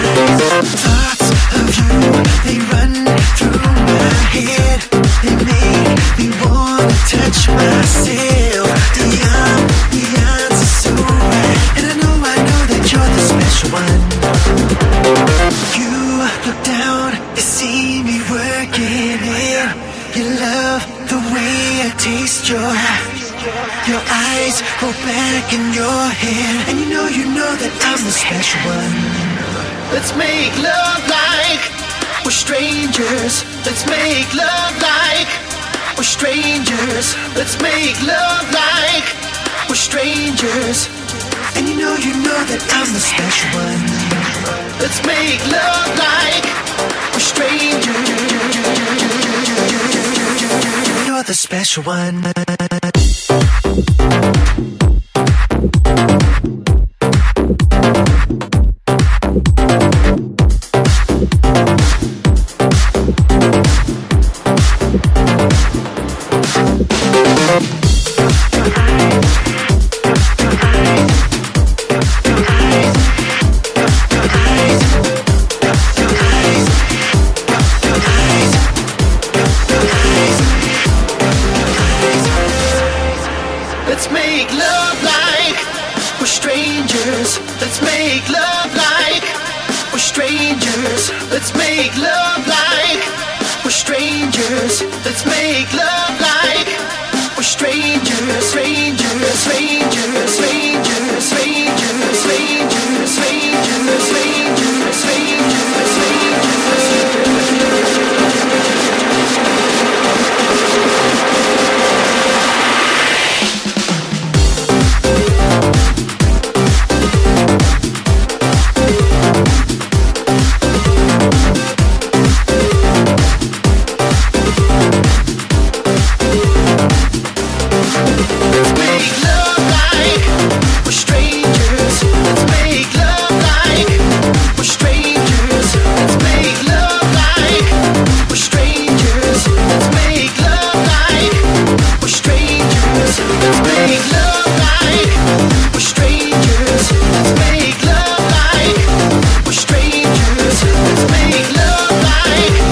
Thoughts of you, they run through my head. They make me wanna touch myself. The answer's so right, and I know that you're the special one. You look down, you see me working it. You love the way I taste your eyes roll back in your head, and you know that I'm the special one. Let's make love like we're strangers. Let's make love like we're strangers. Let's make love like we're strangers. And you know that I'm the special one. Let's make love like we're strangers. You're the special one. Let's make love like we're strangers. Let's make love like we're strangers. Let's make love like we're strangers. Let's make love like we're strangers. Strangers, strangers, strangers, strangers, strangers, strangers, strangers, strangers, strangers.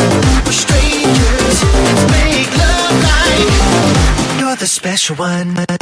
Special one.